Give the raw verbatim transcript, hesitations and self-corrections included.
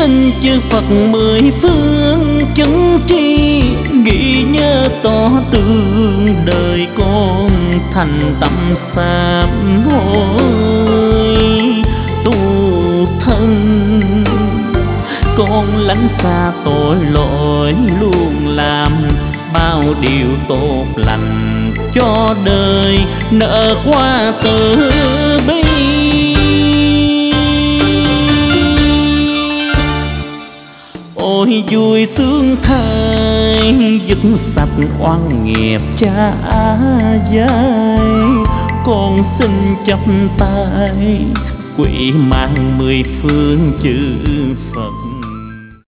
xin chư Phật mười phương chứng tri, nghĩ nhớ tỏ tương đời con thành tâm sám hối tu thân. Con lánh xa tội lỗi, luôn làm bao điều tốt lành cho đời, nợ qua từ bi. Ôi vui sướng thay dứt sạch oan nghiệp cha dai, con xin chắp tay quỳ mang mười phương chư Phật.